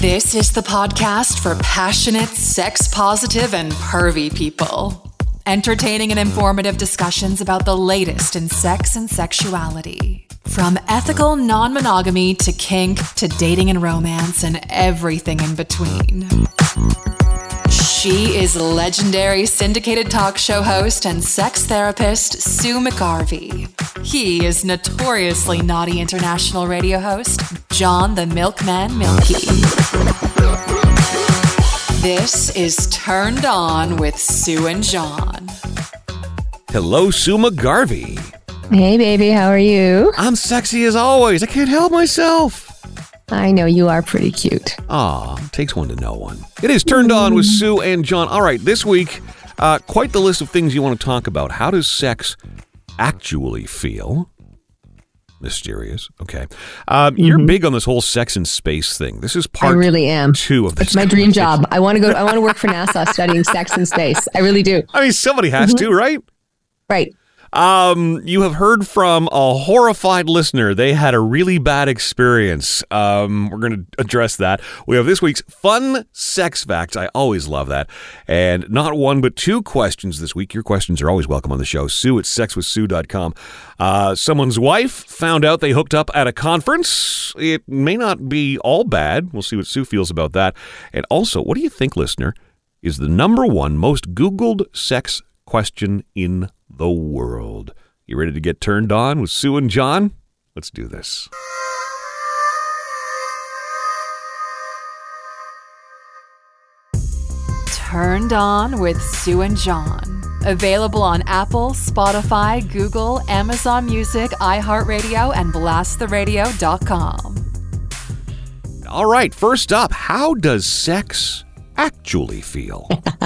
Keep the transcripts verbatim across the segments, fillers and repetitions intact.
This is the podcast for passionate, sex-positive, and pervy people. Entertaining and informative discussions about the latest in sex and sexuality. From ethical non-monogamy to kink to dating and romance and everything in between. She is legendary syndicated talk show host and sex therapist Sue McGarvey. He is notoriously naughty international radio host John the Milkman Milky. This is Turned On with Sue and John. Hello, Sue McGarvey. Hey, baby, how are you? I'm sexy as always. I can't help myself. I know you are pretty cute. Aw, takes one to know one. It is Turned On with Sue and John. All right, this week, uh, quite the list of things you want to talk about. How does sex actually feel? Mysterious. Okay. Um, mm-hmm. You're big on this whole sex and space thing. This is part I really am. two of this. It's my dream job. I want to go. I want to work for NASA studying sex and space. I really do. I mean, somebody has mm-hmm. to, right? Right. Um, you have heard from a horrified listener. They had a really bad experience. Um, we're going to address that. We have this week's fun sex facts. I always love that. And not one, but two questions this week. Your questions are always welcome on the show. Sue at sex with sue dot com. Uh, someone's wife found out they hooked up at a conference. It may not be all bad. We'll see what Sue feels about that. And also, what do you think, listener, is the number one most Googled sex question in the world? You ready to get turned on with Sue and John? Let's do this. Turned On with Sue and John. Available on Apple, Spotify, Google, Amazon Music, iHeartRadio, and blast the radio dot com. All right, first up, how does sex actually feel?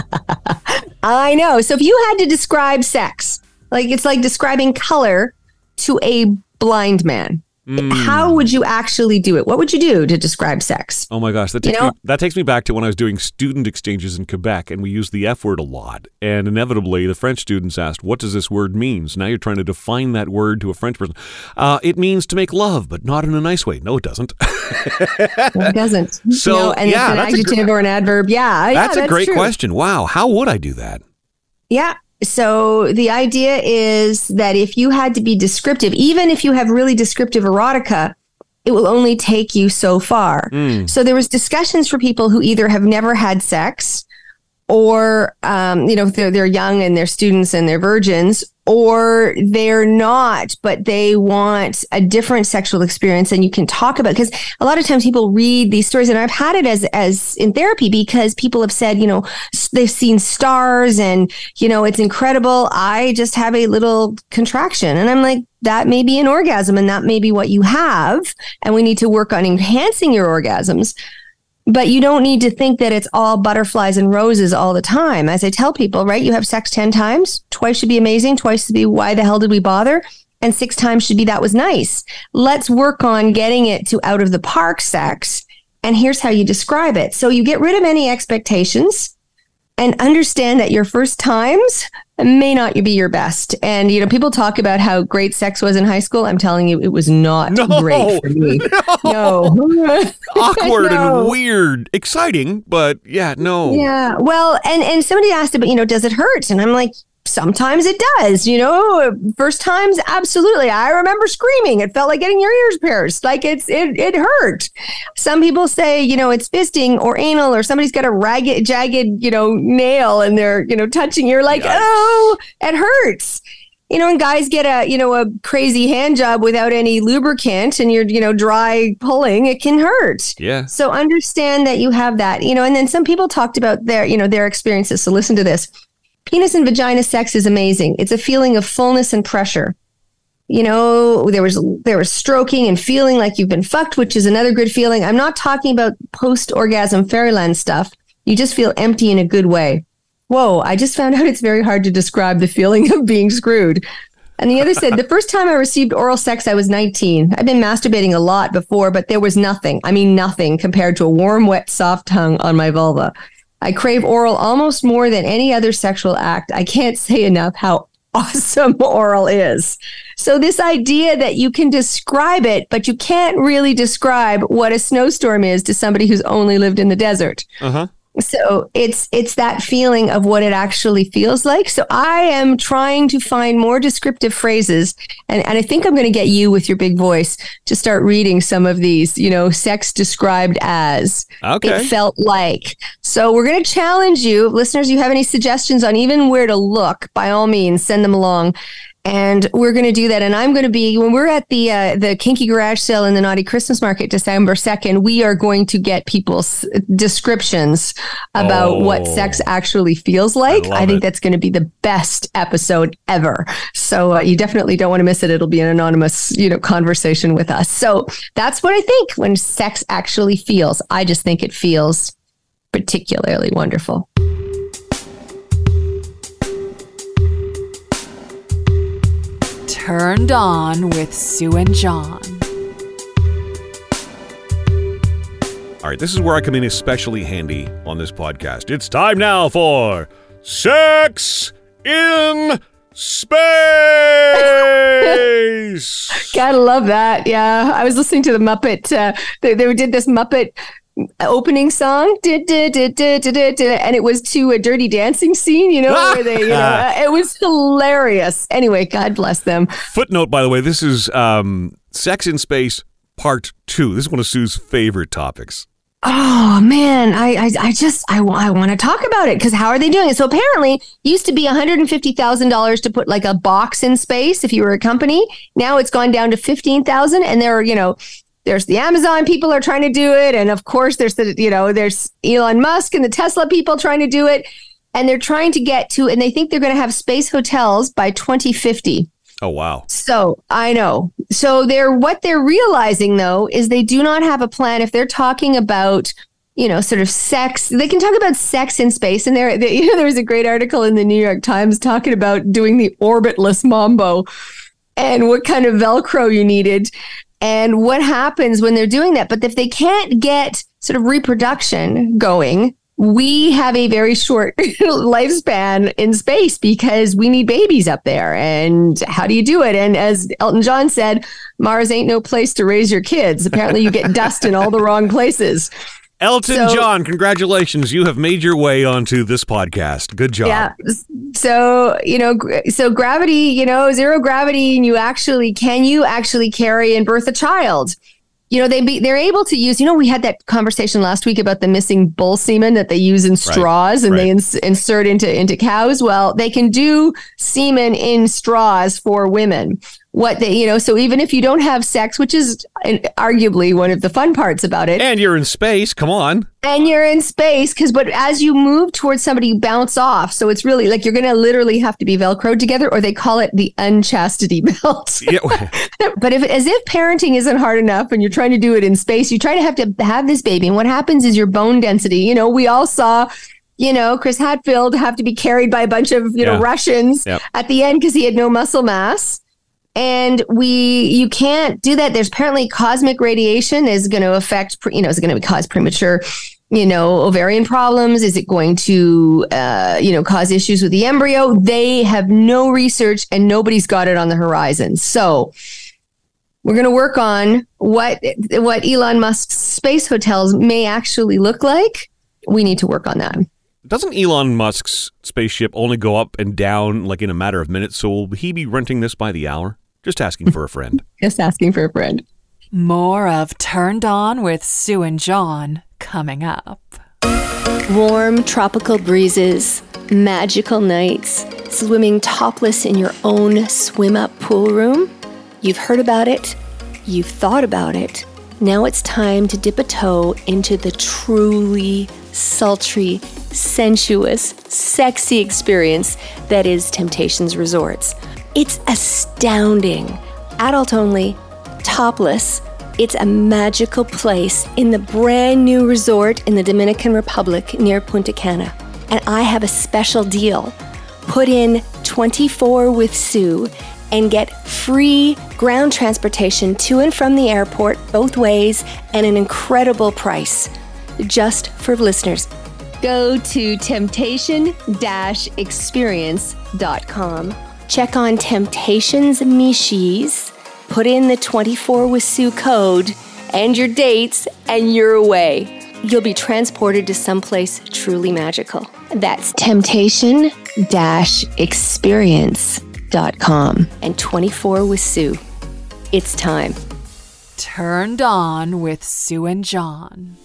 I know. So if you had to describe sex, like it's like describing color to a blind man, mm. how would you actually do it? What would you do to describe sex? Oh my gosh, that takes, you know? me, that takes me back to when I was doing student exchanges in Quebec, and we used the F word a lot. And inevitably, the French students asked, what does this word mean? So now you're trying to define that word to a French person. Uh, it means to make love, but not in a nice way. No, it doesn't. It doesn't. So, you know, and yeah, it's an adjective gr- or an adverb. Yeah, that's yeah, a that's great true. question. Wow, how would I do that? Yeah. So the idea is that if you had to be descriptive, even if you have really descriptive erotica, it will only take you so far. Mm. So there was discussions for people who either have never had sex or, um, you know, they're, they're young and they're students and they're virgins, or they're not, but they want a different sexual experience. And you can talk about, because a lot of times people read these stories, and I've had it as, as in therapy, because people have said, you know, they've seen stars and, you know, it's incredible. I just have a little contraction. And I'm like, that may be an orgasm, and that may be what you have. And we need to work on enhancing your orgasms. But you don't need to think that it's all butterflies and roses all the time. As I tell people, right, you have sex ten times. Twice should be amazing. Twice should be, why the hell did we bother? And six times should be, that was nice. Let's work on getting it to out of the park sex. And here's how you describe it. So you get rid of any expectations and understand that your first times may not be your best. And, you know, people talk about how great sex was in high school. I'm telling you, it was not no, great for me. No. no. Awkward no. and weird. Exciting, but yeah, no. Yeah. Well, and, and somebody asked about, you know, does it hurt? And I'm like, sometimes it does, you know, first times. Absolutely. I remember screaming. It felt like getting your ears pierced. Like it's, it, it hurt. Some people say, you know, it's fisting or anal, or somebody's got a ragged, jagged, you know, nail and they're, you know, touching. You're like, Yikes. Oh, it hurts. You know, and guys get a, you know, a crazy hand job without any lubricant and you're, you know, dry pulling, it can hurt. Yeah. So understand that you have that, you know, and then some people talked about their, you know, their experiences. So listen to this. Penis and vagina sex is amazing. It's a feeling of fullness and pressure. You know, there was there was stroking and feeling like you've been fucked, which is another good feeling. I'm not talking about post-orgasm fairyland stuff. You just feel empty in a good way. Whoa, I just found out it's very hard to describe the feeling of being screwed. And the other said, the first time I received oral sex, I was nineteen. I've been masturbating a lot before, but there was nothing. I mean, nothing compared to a warm, wet, soft tongue on my vulva. I crave oral almost more than any other sexual act. I can't say enough how awesome oral is. So this idea that you can describe it, but you can't really describe what a snowstorm is to somebody who's only lived in the desert. Uh-huh. So it's it's that feeling of what it actually feels like. So I am trying to find more descriptive phrases. And, and I think I'm going to get you with your big voice to start reading some of these, you know, sex described as. Okay. It felt like. So we're going to challenge you. Listeners, you have any suggestions on even where to look, by all means, send them along. And we're going to do that. And I'm going to be, when we're at the uh, the Kinky Garage Sale and the Naughty Christmas Market December second, we are going to get people's descriptions about oh, what sex actually feels like. I, I think it. that's going to be the best episode ever. So uh, you definitely don't want to miss it. It'll be an anonymous, you know, conversation with us. So that's what I think when sex actually feels. I just think it feels particularly wonderful. Turned On with Sue and John. All right, this is where I come in especially handy on this podcast. It's time now for Sex in Space. Gotta love that. Yeah, I was listening to the Muppet. Uh, they, they did this Muppet opening song, and it was to a Dirty Dancing scene, you know, where they, you know, uh, it was hilarious. Anyway, God bless them. Footnote, by the way, this is um, Sex in Space Part Two. This is one of Sue's favorite topics. Oh man, I I, I just I, I want to talk about it because how are they doing it? So apparently, it used to be one hundred fifty thousand dollars to put like a box in space if you were a company. Now it's gone down to fifteen thousand, and there are, you know, there's the Amazon people are trying to do it. And of course, there's the, you know, there's Elon Musk and the Tesla people trying to do it. And they're trying to get to, and they think they're going to have space hotels by twenty fifty. Oh, wow. So I know. So they're, what they're realizing, though, is they do not have a plan. If they're talking about, you know, sort of sex, they can talk about sex in space. And there, they, you know, there was a great article in the New York Times talking about doing the orbitless mambo and what kind of Velcro you needed. And what happens when they're doing that? But if they can't get sort of reproduction going, we have a very short lifespan in space because we need babies up there. And how do you do it? And as Elton John said, Mars ain't no place to raise your kids. Apparently you get dust in all the wrong places. Elton so, John, congratulations. You have made your way onto this podcast. Good job. Yeah. So, you know, so gravity, you know, zero gravity, and you actually, can you actually carry and birth a child? You know, they be, they're able to use, you know, we had that conversation last week about the missing bull semen that they use in straws right, and right. they ins- insert into, into cows. Well, they can do semen in straws for women. What they, you know, so even if you don't have sex, which is arguably one of the fun parts about it. And you're in space, come on. And you're in space, because, but as you move towards somebody, you bounce off. So it's really like you're going to literally have to be Velcroed together, or they call it the unchastity belt. Yeah. But if, as if parenting isn't hard enough and you're trying to do it in space, you try to have to have this baby. And what happens is your bone density, you know, we all saw, you know, Chris Hadfield have to be carried by a bunch of, you yeah. know, Russians yep. at the end because he had no muscle mass. And we, you can't do that. There's apparently cosmic radiation is going to affect, you know, is it going to cause premature, you know, ovarian problems? Is it going to, uh, you know, cause issues with the embryo? They have no research and nobody's got it on the horizon. So we're going to work on what, what Elon Musk's space hotels may actually look like. We need to work on that. Doesn't Elon Musk's spaceship only go up and down like in a matter of minutes? So will he be renting this by the hour? Just asking for a friend. Just asking for a friend. More of Turned On with Sue and John coming up. Warm tropical breezes, magical nights, swimming topless in your own swim-up pool room. You've heard about it. You've thought about it. Now it's time to dip a toe into the truly sultry, sensuous, sexy experience that is Temptations Resorts. It's astounding. Adult only, topless. It's a magical place in the brand new resort in the Dominican Republic near Punta Cana. And I have a special deal. Put in twenty-four with Sue and get free ground transportation to and from the airport both ways and an incredible price just for listeners. Go to temptation dash experience dot com Check on Temptations Michis, put in the twenty-four with Sue code and your dates, and you're away. You'll be transported to someplace truly magical. That's temptation dash experience dot com and twenty-four with Sue. It's time. Turned On with Sue and John.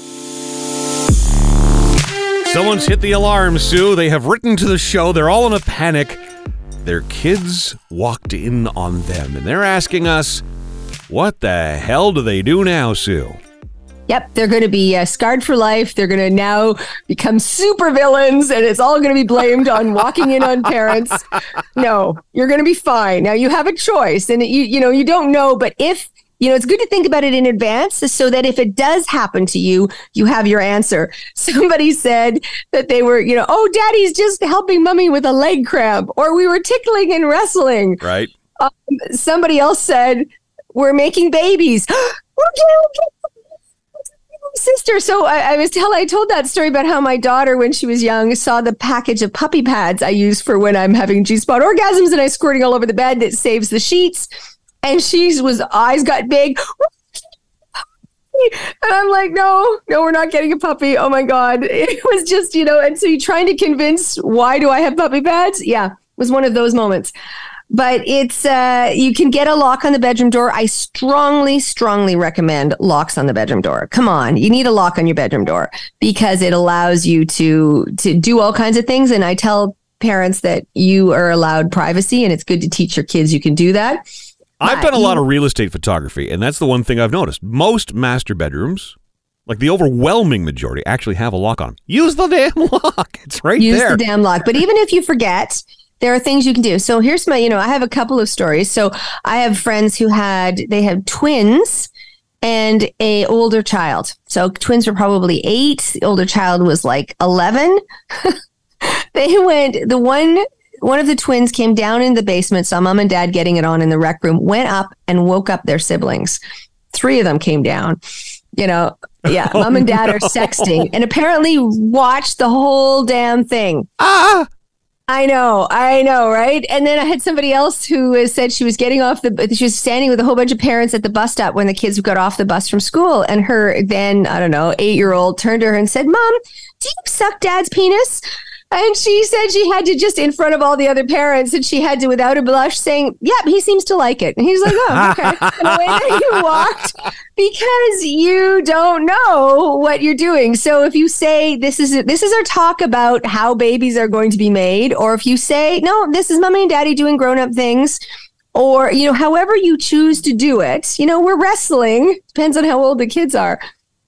Someone's hit the alarm, Sue. They have written to the show. They're all in a panic. Their kids walked in on them, and they're asking us, what the hell do they do now, Sue? Yep, they're going to be uh, scarred for life. They're going to now become super villains, and it's all going to be blamed on walking in on parents. No, you're going to be fine. Now, you have a choice, and you you know, you don't know, but if, you know, it's good to think about it in advance so that if it does happen to you, you have your answer. Somebody said that they were, you know, oh, daddy's just helping mommy with a leg cramp, or we were tickling and wrestling. Right. Um, somebody else said, we're making babies. Okay, sister. So I, I was tell I told that story about how my daughter, when she was young, saw the package of puppy pads I use for when I'm having G-spot orgasms and I squirting all over the bed that saves the sheets. And she was eyes got big. And I'm like, no, no, we're not getting a puppy. Oh my God. It was just, you know, and so you're trying to convince, why do I have puppy pads? Yeah, it was one of those moments. But it's, uh, you can get a lock on the bedroom door. I strongly, strongly recommend locks on the bedroom door. Come on, you need a lock on your bedroom door because it allows you to, to do all kinds of things. And I tell parents that you are allowed privacy, and it's good to teach your kids you can do that. I've done a lot of real estate photography, and that's the one thing I've noticed. Most master bedrooms, like the overwhelming majority, actually have a lock on them. Use the damn lock. It's right Use there. Use the damn lock. But even if you forget, there are things you can do. So here's my, you know, I have a couple of stories. So I have friends who had, they had twins and a older child. So twins were probably eight. The older child was like eleven. They went, the one, one of the twins came down in the basement, saw mom and dad getting it on in the rec room, went up and woke up their siblings. Three of them came down, you know, yeah, oh, mom and dad no. are sexting and apparently watched the whole damn thing. Ah! I know, I know, right? And then I had somebody else who said she was getting off the, she was standing with a whole bunch of parents at the bus stop when the kids got off the bus from school. And her then, I don't know, eight-year-old turned to her and said, Mom, do you suck dad's penis? And she said she had to just in front of all the other parents, and she had to, without a blush, saying, yep, he seems to like it. And he's like, oh, okay. And away that you walked because you don't know what you're doing. So if you say, this is this is our talk about how babies are going to be made, or if you say, no, this is mommy and daddy doing grown-up things, or, you know, however you choose to do it, you know, we're wrestling, depends on how old the kids are.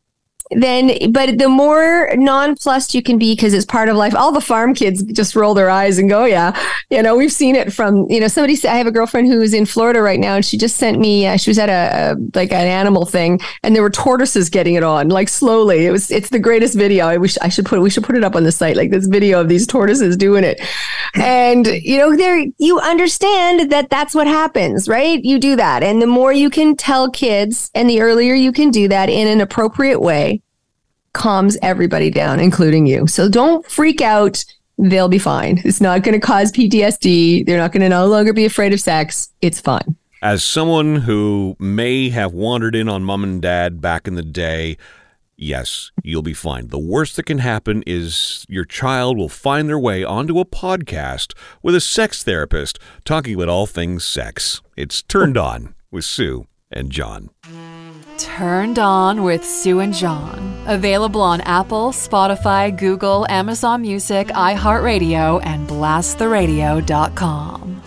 Then, but the more nonplussed you can be because it's part of life. All the farm kids just roll their eyes and go, yeah, you know, we've seen it from, you know, somebody said, I have a girlfriend who is in Florida right now and she just sent me, uh, she was at a, a, like an animal thing and there were tortoises getting it on like slowly. It was, it's the greatest video. I wish I should put, we should put it up on the site, like this video of these tortoises doing it. And, you know, there, you understand that that's what happens, right? You do that. And the more you can tell kids and the earlier you can do that in an appropriate way, calms everybody down, including you. So don't freak out. They'll be fine. It's not going to cause P T S D. They're not going to no longer be afraid of sex. It's fine. As someone who may have wandered in on mom and dad back in the day, yes, you'll be fine. The worst that can happen is your child will find their way onto a podcast with a sex therapist talking about all things sex. It's Turned On with Sue and John. Turned On with Sue and John. Available on Apple, Spotify, Google, Amazon Music, iHeartRadio, and blast the radio dot com.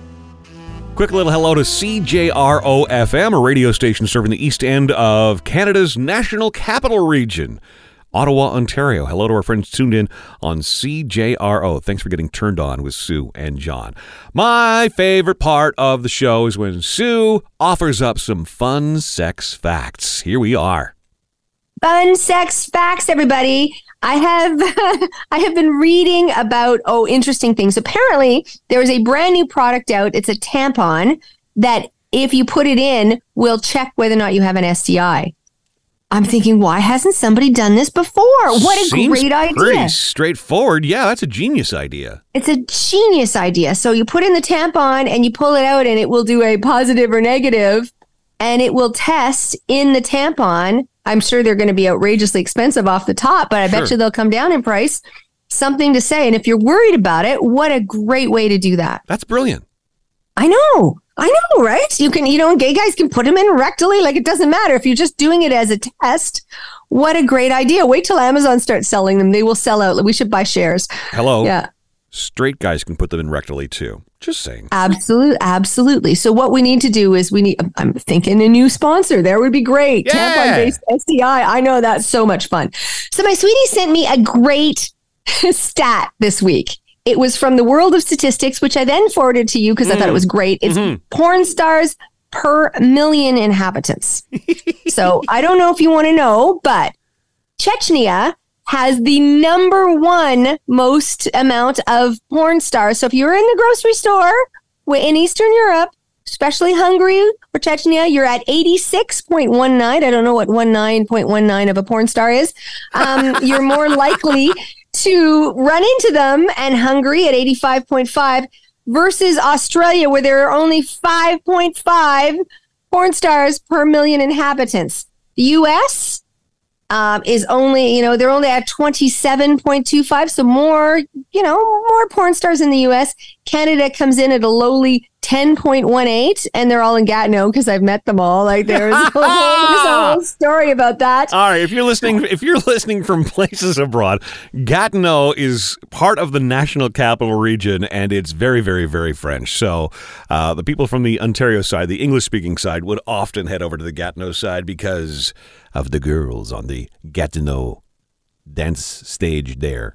Quick little hello to C J R O F M, a radio station serving the east end of Canada's National Capital Region, Ottawa, Ontario. Hello to our friends tuned in on C J R O. Thanks for getting Turned On with Sue and John. My favorite part of the show is when Sue offers up some fun sex facts. Here we are. Fun sex facts, everybody. I have I have been reading about, oh, interesting things. Apparently, there is a brand new product out. It's a tampon that if you put it in, will check whether or not you have an S T I. I'm thinking, why hasn't somebody done this before? What a Seems great idea. Pretty straightforward. Yeah, that's a genius idea. It's a genius idea. So you put in the tampon and you pull it out and it will do a positive or negative and it will test in the tampon. I'm sure they're going to be outrageously expensive off the top, but I Sure. bet you they'll come down in price. Something to say. And if you're worried about it, what a great way to do that. That's brilliant. I know. I know, right? You can, you know, gay guys can put them in rectally. Like, it doesn't matter if you're just doing it as a test. What a great idea. Wait till Amazon starts selling them. They will sell out. We should buy shares. Hello. Yeah. Straight guys can put them in rectally too. Just saying. Absolutely. Absolutely. So what we need to do is we need, I'm thinking a new sponsor. There would be great. Yeah. Tampon-based S T I. I know that's so much fun. So my sweetie sent me a great stat this week. It was from the World of Statistics, which I then forwarded to you because mm. I thought it was great. It's mm-hmm. porn stars per million inhabitants. So I don't know if you want to know, but Chechnya has the number one most amount of porn stars. So if you're in the grocery store in Eastern Europe, especially Hungary or Chechnya, you're at eighty-six point one nine. I don't know what nineteen point one nine of a porn star is. Um, you're more likely to run into them, and Hungary at eighty-five point five versus Australia, where there are only five point five porn stars per million inhabitants. The U S um, is only, you know, they're only at twenty-seven point two five. So more, you know, more porn stars in the U S. Canada comes in at a lowly ten point one eight, and they're all in Gatineau because I've met them all. Like there's a, whole, there's a whole story about that. All right, if you're listening, if you're listening from places abroad, Gatineau is part of the National Capital Region, and it's very, very, very French. So uh, the people from the Ontario side, the English-speaking side, would often head over to the Gatineau side because of the girls on the Gatineau dance stage there.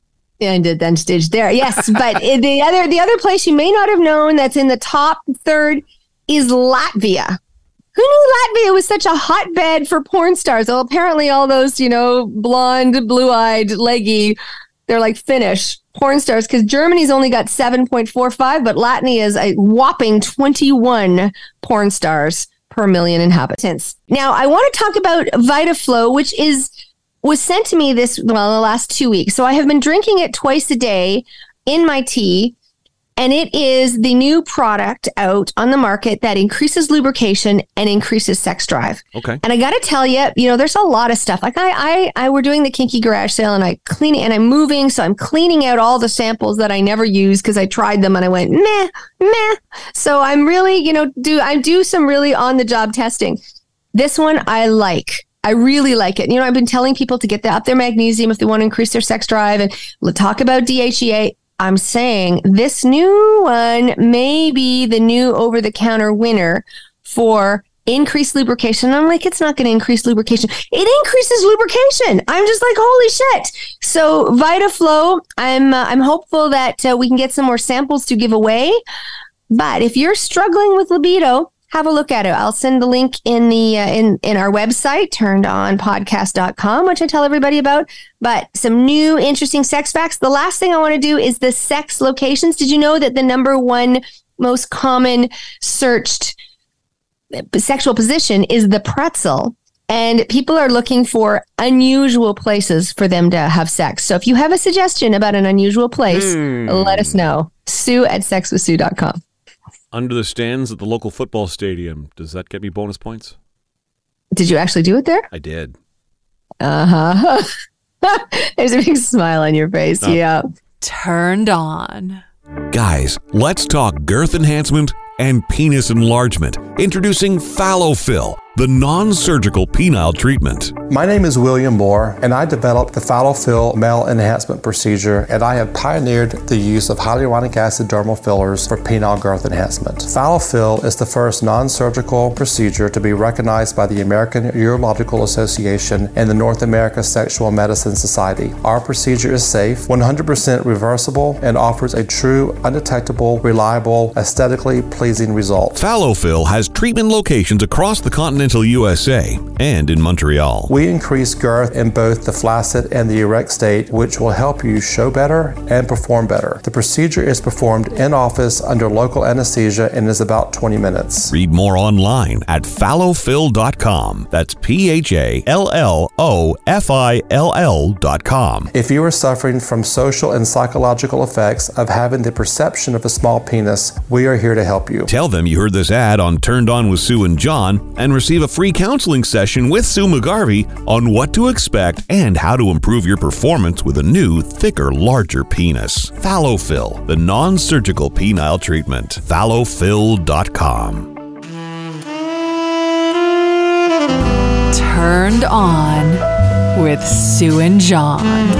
And a dance stage there, yes. But the other the other place you may not have known that's in the top third is Latvia. Who knew Latvia was such a hotbed for porn stars? Well, apparently all those, you know, blonde, blue-eyed, leggy, they're like Finnish porn stars, because Germany's only got seven point four five, but Latvia is a whopping twenty-one porn stars per million inhabitants. Now, I want to talk about VitaFlow, which is was sent to me this, well, the last two weeks. So I have been drinking it twice a day in my tea, and it is the new product out on the market that increases lubrication and increases sex drive. Okay. And I got to tell you, you know, there's a lot of stuff. Like I, I, I, we're doing the Kinky Garage sale, and I clean it, and I'm moving. So I'm cleaning out all the samples that I never use because I tried them and I went, meh, meh. So I'm really, you know, do, I do some really on the job testing. This one I like. I really like it. You know, I've been telling people to get the, up their magnesium if they want to increase their sex drive, and we'll talk about D H E A. I'm saying this new one may be the new over-the-counter winner for increased lubrication. I'm like, it's not going to increase lubrication. It increases lubrication. I'm just like, holy shit. So VitaFlow, I'm uh, I'm hopeful that uh, we can get some more samples to give away. But if you're struggling with libido, have a look at it. I'll send the link in the uh, in in our website, turned on podcast dot com, which I tell everybody about. But some new interesting sex facts. The last thing I want to do is the sex locations. Did you know that the number one most common searched sexual position is the pretzel? And people are looking for unusual places for them to have sex. So if you have a suggestion about an unusual place, mm. let us know. Sue at sex with sue dot com. Under the stands at the local football stadium. Does that get me bonus points? Did you actually do it there? I did. Uh-huh. There's a big smile on your face. Oh. Yeah. Turned on. Guys, let's talk girth enhancement and penis enlargement. Introducing PhalloFill, the non-surgical penile treatment. My name is William Moore, and I developed the PhalloFill male enhancement procedure, and I have pioneered the use of hyaluronic acid dermal fillers for penile growth enhancement. PhalloFill is the first non-surgical procedure to be recognized by the American Urological Association and the North America Sexual Medicine Society. Our procedure is safe, one hundred percent reversible, and offers a true, undetectable, reliable, aesthetically pleasing result. PhalloFill has treatment locations across the continent continental U S A and in Montreal. We increase girth in both the flaccid and the erect state, which will help you show better and perform better. The procedure is performed in office under local anesthesia and is about twenty minutes. Read more online at phallofill dot com. That's P H A L L O F I L L dot com. If you are suffering from social and psychological effects of having the perception of a small penis, we are here to help you. Tell them you heard this ad on Turned On with Sue and John and receive a free counseling session with Sue McGarvey on what to expect and how to improve your performance with a new, thicker, larger penis. Phallofill, the non-surgical penile treatment. phallofill dot com. Turned On with Sue and John.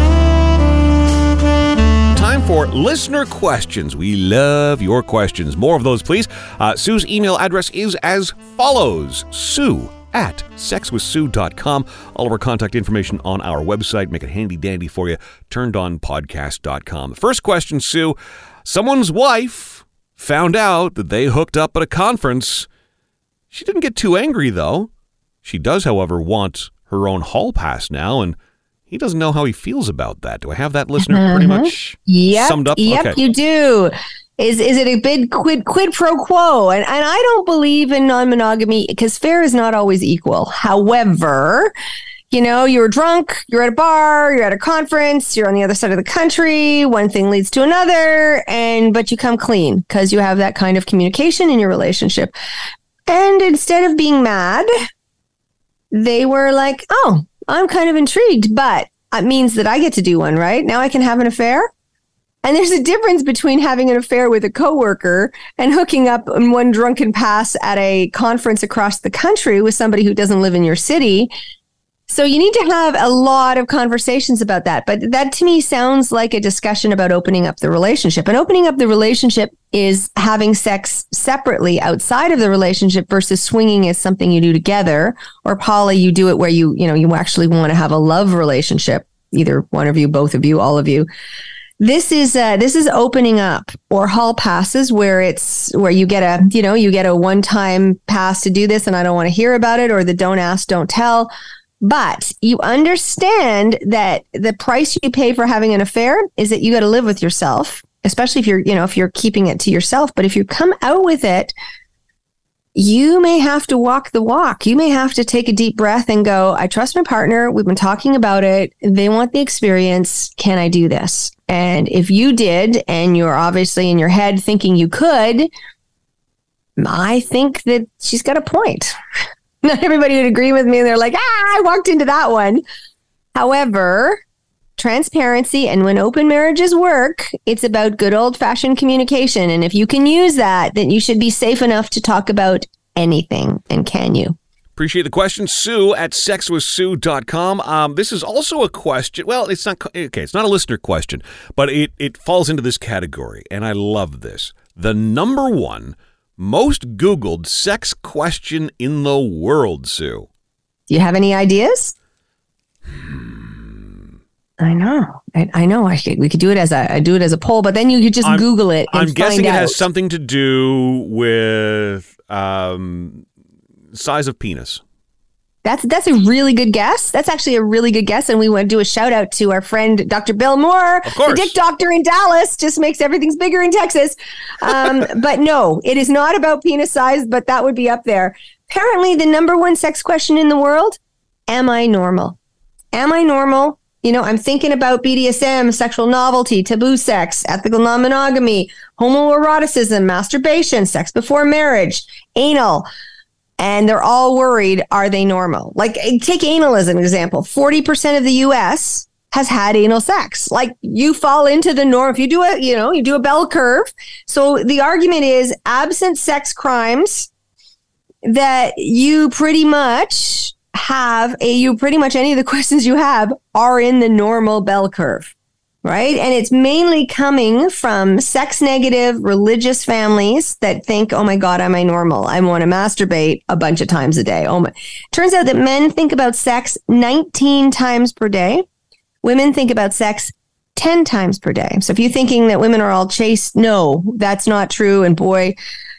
Time for listener questions. We love your questions. More of those, please. Uh, Sue's email address is as follows: Sue at sex with sue dot com. All of our contact information on our website. Make it handy dandy for you. turned on podcast dot com. The first question, Sue. Someone's wife found out that they hooked up at a conference. She didn't get too angry, though. She does, however, want her own hall pass now, and he doesn't know how he feels about that. Do I have that listener Mm-hmm. pretty much yep, summed up? Yep, Okay. you do. Is is it a big quid quid pro quo? And and I don't believe in non-monogamy because fair is not always equal. However, you know, you're drunk, you're at a bar, you're at a conference, you're on the other side of the country, one thing leads to another, and but you come clean because you have that kind of communication in your relationship. And instead of being mad, they were like, oh, I'm kind of intrigued, but it means that I get to do one, right? Now I can have an affair. And there's a difference between having an affair with a coworker and hooking up in one drunken pass at a conference across the country with somebody who doesn't live in your city. So you need to have a lot of conversations about that. But that to me sounds like a discussion about opening up the relationship. And opening up the relationship is having sex separately outside of the relationship versus swinging as something you do together. Or poly, you do it where you, you know, you actually want to have a love relationship, either one of you, both of you, all of you. This is uh, this is opening up, or hall passes, where it's where you get a you know you get a one time pass to do this, and I don't want to hear about it, or the don't ask, don't tell. But you understand that the price you pay for having an affair is that you got to live with yourself, especially if you're you know if you're keeping it to yourself. But if you come out with it, you may have to walk the walk. You may have to take a deep breath and go, I trust my partner. We've been talking about it. They want the experience. Can I do this? And if you did, and you're obviously in your head thinking you could, I think that she's got a point. Not everybody would agree with me. They're like, ah, I walked into that one. However, transparency, and when open marriages work, it's about good old-fashioned communication. And if you can use that, then you should be safe enough to talk about anything. And can you? Appreciate the question. Sue at sex with sue dot com. Um, this is also a question. Well, it's not, okay, it's not a listener question, but it, it falls into this category, and I love this. The number one most Googled sex question in the world, Sue. Do you have any ideas? I know. I, I know. I could, we could do it as a I do it as a poll, but then you could just I'm, Google it and I'm find guessing out. it has something to do with um, size of penis. That's that's a really good guess. That's actually a really good guess, and we want to do a shout out to our friend Doctor Bill Moore, Of course. the dick doctor in Dallas. Just makes everything's bigger in Texas. Um, but no, it is not about penis size, but that would be up there. Apparently, the number one sex question in the world: am I normal? Am I normal? You know, I'm thinking about B D S M, sexual novelty, taboo sex, ethical non-monogamy, homoeroticism, masturbation, sex before marriage, anal. And they're all worried, are they normal? Like, take anal as an example. forty percent of the U S has had anal sex. Like, you fall into the norm. If you do a, you know, you do a bell curve. So the argument is, absent sex crimes, that you pretty much have a, you pretty much any of the questions you have are in the normal bell curve. Right. And it's mainly coming from sex negative religious families that think, oh, my God, am I normal? I want to masturbate a bunch of times a day. Oh, my. Turns out that men think about sex nineteen times per day. Women think about sex ten times per day. So if you're thinking that women are all chaste, no, that's not true. And boy,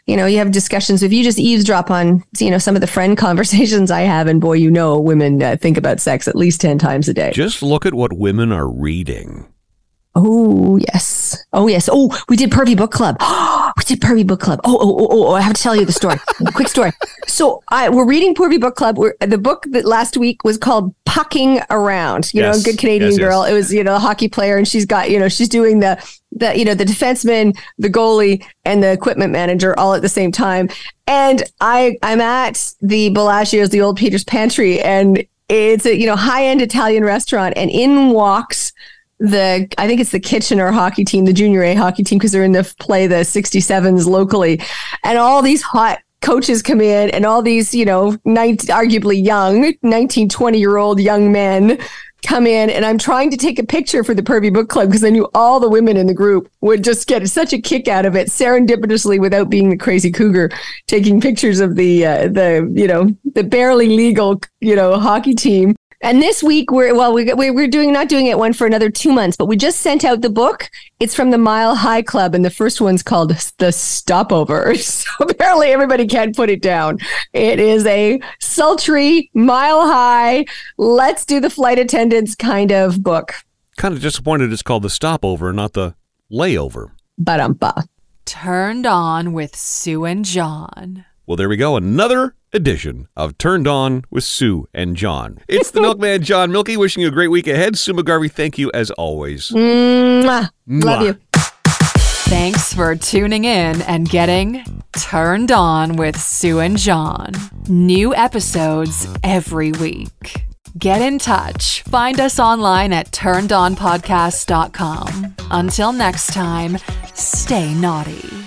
you know, you have discussions. If you just eavesdrop on, you know, some of the friend conversations I have, and boy, you know, women uh, think about sex at least ten times a day. Just look at what women are reading. Oh, yes. Oh, yes. Oh, we did Pervy Book Club. we did Pervy Book Club. Oh, oh, oh, oh, I have to tell you the story. Quick story. So I, we're reading Pervy Book Club. We're, the book that last week was called Pucking Around. You Yes. know, good Canadian Yes, girl. yes. It was, you know, a hockey player, and she's got, you know, she's doing the, the, you know, the defenseman, the goalie, and the equipment manager all at the same time. And I, I'm at the Bellagio's, the Old Peter's Pantry, and it's a, you know, high-end Italian restaurant, and in walks the, I think it's the Kitchener hockey team, the junior A hockey team, because they're in the play the sixty-sevens locally. And all these hot coaches come in, and all these, you know, nineteen, arguably young, nineteen, twenty year old young men come in. And I'm trying to take a picture for the Pervy Book Club because I knew all the women in the group would just get such a kick out of it, serendipitously, without being the crazy cougar, taking pictures of the, uh, the, you know, the barely legal, you know, hockey team. And this week we're, well, we, we, we're doing, not doing it one for another two months, but we just sent out the book. It's from the Mile High Club, and the first one's called The Stopover. So apparently everybody can't put it down. It is a sultry, mile high, let's do the flight attendants kind of book. Kind of disappointed it's called The Stopover, not The Layover. Ba-dum-ba. Turned On with Sue and John. Well, there we go. Another edition of Turned On with Sue and John. It's the Milkman, John Milky, wishing you a great week ahead. Sue McGarvey, thank you as always. Mwah. Love Mwah. you. Thanks for tuning in and getting Turned On with Sue and John. New episodes every week. Get in touch. Find us online at turned on podcast dot com. Until next time, stay naughty.